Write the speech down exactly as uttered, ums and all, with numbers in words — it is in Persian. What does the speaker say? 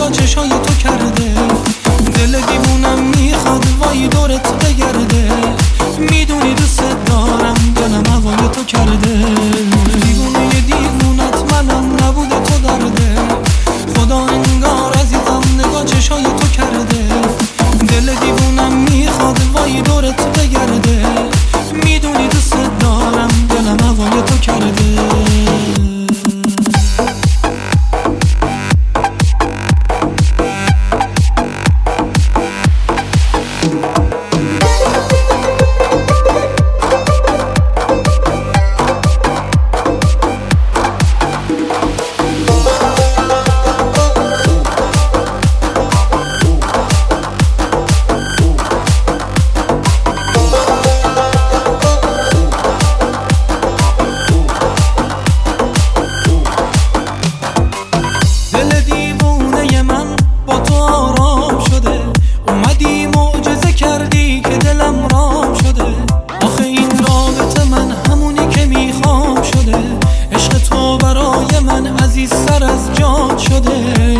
نگاه چشای تو کرده. دل دیوونم میخواد وای دورت بگرده. میدونی دوست دارم دلم هوای تو کرده. دیوونه دیوونت منم نبوده تو درده. خدا انگار عزیزم نگاه چشای تو کرده. دل دیوونم میخواد وای دورت بگرده. میدونی دوست دارم دلم هوای تو کرده. عزیز سر از جات شده.